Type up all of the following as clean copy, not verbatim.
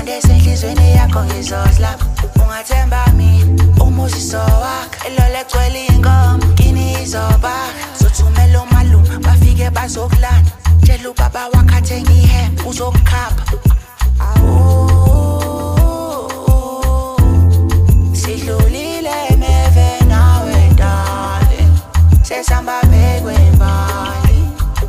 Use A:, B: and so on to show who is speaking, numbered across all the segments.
A: lesilonde senhlizweni yakho ngizosilapha ungathemba mina umuziso wakho elo legcwele inkomo kini izobaka sothumela omalume bafike bazokulanda tshela ubaba wakho athenga ihembe uzokukhapha sidlulile meve nawe darling sesihamba bekwembali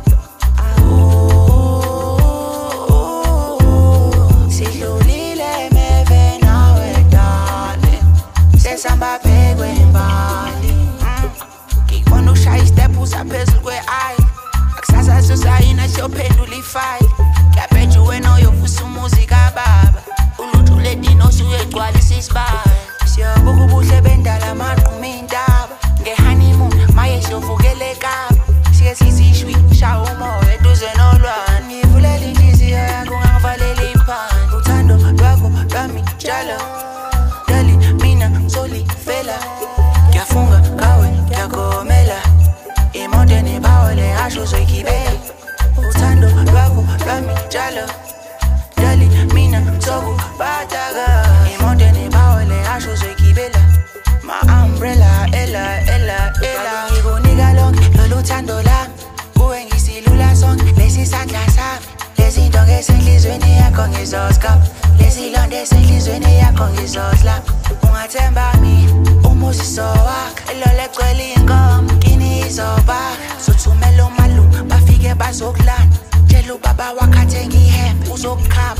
A: sidlulile meve nawe darling sesihamba bekwembali ngikubona ushaya istep usaphezulu kwe-aisle akusasa sosayina siyophendula ifayile ngiyabheja wena uyovusa umuzi kababa ulutho ledini osuyegcwalisa isibaya siyobuka ubuhle bendala amaqhuma iy'ntaba nge-honeymoon maye siyovukela ekapa sike sisishwi shaya umoya eduze nolwani ngivulela inhliziyo yakho ungangivalela iphandle uthando lwakho lwami njalo dali mina ngizolifela ngiyafunga ngawe ngiyagomela imoto nebawele asho uzoyigibela uthando lwakho lwami njalo dali mina ngizokuphatha imoto nebawele asho uzoyigibela ma-umbrella ela ngikunika lonke lolu thando lami kuwe ngisilula sonke lesi sandla sami lezinto ngesenhlizweni yakho ngizosikapha lesilonde esenhlizweni yakho ngizosilapha ungathemba mina umuziso wakho elo legcwele inkomo kini izobaka sothumela omalume bafike bazokulanda tshela ubaba wakho athenga ihembe uzokukhapha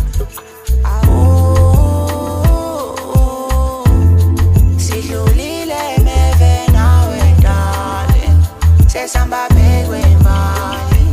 A: sidlulile meve nawe darling sesihamba bekwembali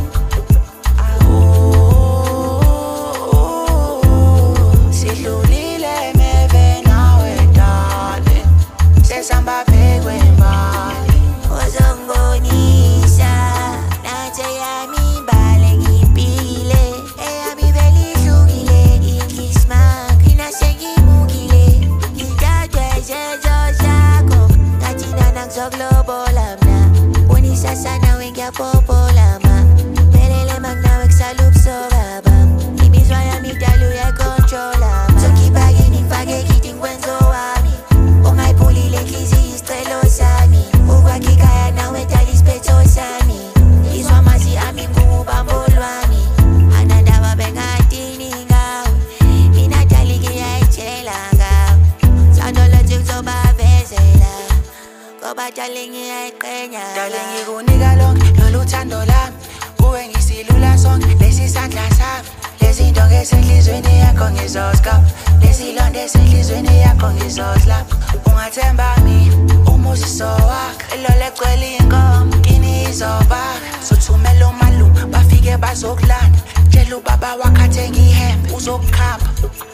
A: sidlulile meve nawe darling sesihamba bekwembali
B: uzongibonisa nathi eyami imbali ngiyiphile eyami vele ihlukile inhliziyo mina sengimukile ngithathwe izenzo zakho ngathi nana ngizokulobola mna bonisa sanawe ngiyapopola ma velele makunawe kusala ubusoka bam imizwa yami idala uyayicontrola ma sokhipha-ke ngifake kithi ngikwenza owami ungayiphulile inhliziyo isicelo sami ukwakha ikhaya nawe dala isiphetho sami izwa amazwi ami ngubambo lwami anandaba bengadini ngawe mina dali ngiyayitshela ngawe thando lethu kuzobavezela ngoba dali ngiyayiqenya
A: dale ngikunika lonke lolu thando lami kuwe ngisilula sonke lesi sandla sami lezinto ngesenhlizweni yakho ngizosikapha lesilonde esenhlizweni yakho ngizosilapha ungathemba mina umuziso wakho elo legcwele inkomo kini izobaka sothumela omalume bafike bazokulanda tshela ubaba wakho athenga ihembe uzokukhapha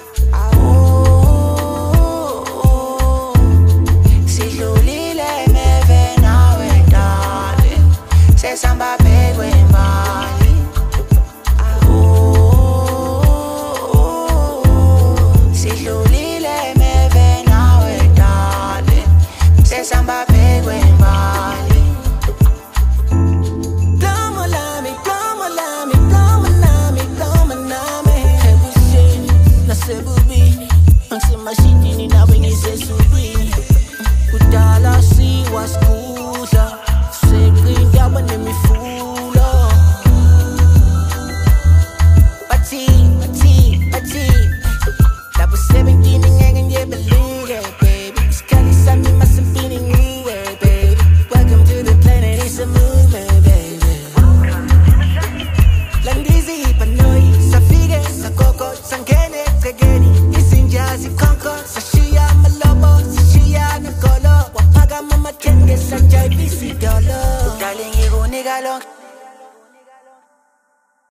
A: sidlulile meve nawe darling sesihamba bekwembali sidlulile